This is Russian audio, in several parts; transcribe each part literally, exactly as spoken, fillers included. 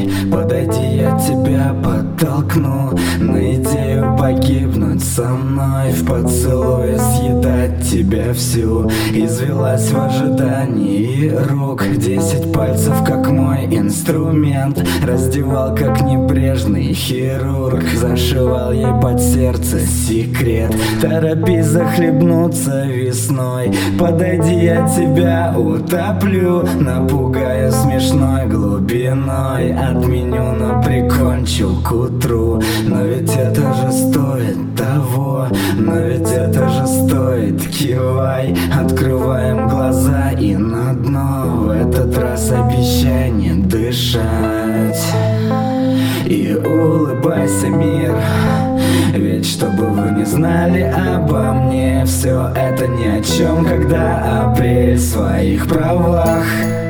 весной. Подойди, я тебя подтолкну на идею погибнуть со мной. В поцелуе съедать тебя всю. Извелась в ожидании рук. Десять пальцев, как мой инструмент. Раздевал, как небрежный хирург. Зашивал ей под сердце секрет. Торопись захлебнуться весной. Подойди, я тебя утоплю. Напугаю смешной глубиной. Отменю, но прикончу к утру. Но ведь это же стоит того. Но ведь это же стоит. Кивай, открываем глаза и на дно. В этот раз обещай не дышать. И улыбайся, мир. Ведь чтобы вы не знали обо мне, все это ни о чем, когда апрель в своих правах.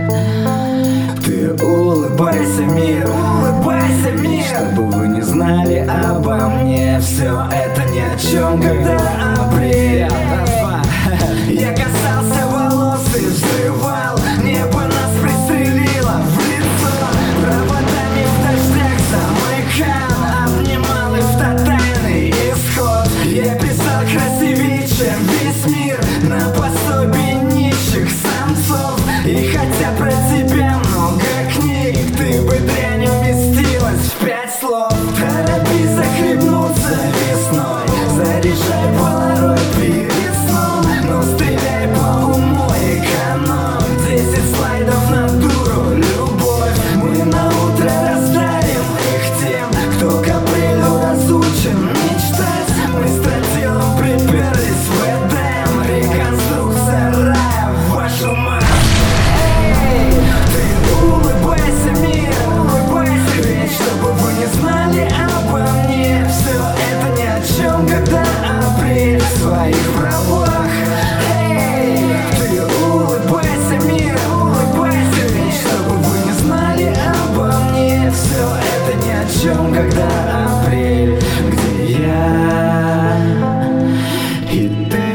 Ты улыбайся, мир, улыбайся, мир. Чтобы вы не знали обо мне, все это ни о чем, когда апрель. Я касался волос и взрывал. Небо нас пристрелило в лицо. Проводами в дождях замыкал. Обнимал их в тотальный исход. Я писал красивее, чем весь мир. На пособии нищих самцов. И хотя про тебя много книг, ты бы дрянь уместилась в пять слов. Торопись захлебнуться весной. Заряжай полароид перед сном. Но стреляй по уму, эконом. Десять слайдов на дуру, любовь. Мы на утро раздавим их тем, кто к апрелю разучен мечтать. Мы с тротилом приперлись в Эдем. Реконструкция рая, вашу мать. Эй, ты улыбайся, мир, улыбайся. Ведь чтобы вы не знали обо мне, все это ни о чем, когда апрель в своих правах. Эй, ты улыбайся, мир, улыбайся. Ведь чтобы вы не знали обо мне, все это ни о чем, когда апрель. Где я и ты,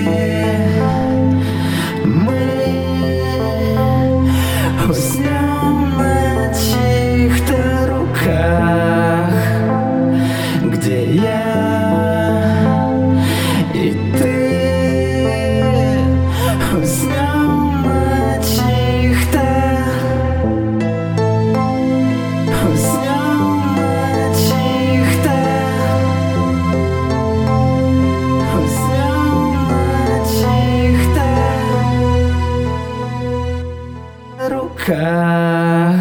мы уснем на чьих-то руках. Где я и ты, уснем на чьих-то, уснем на чьих-то, уснем на чьих-то руках.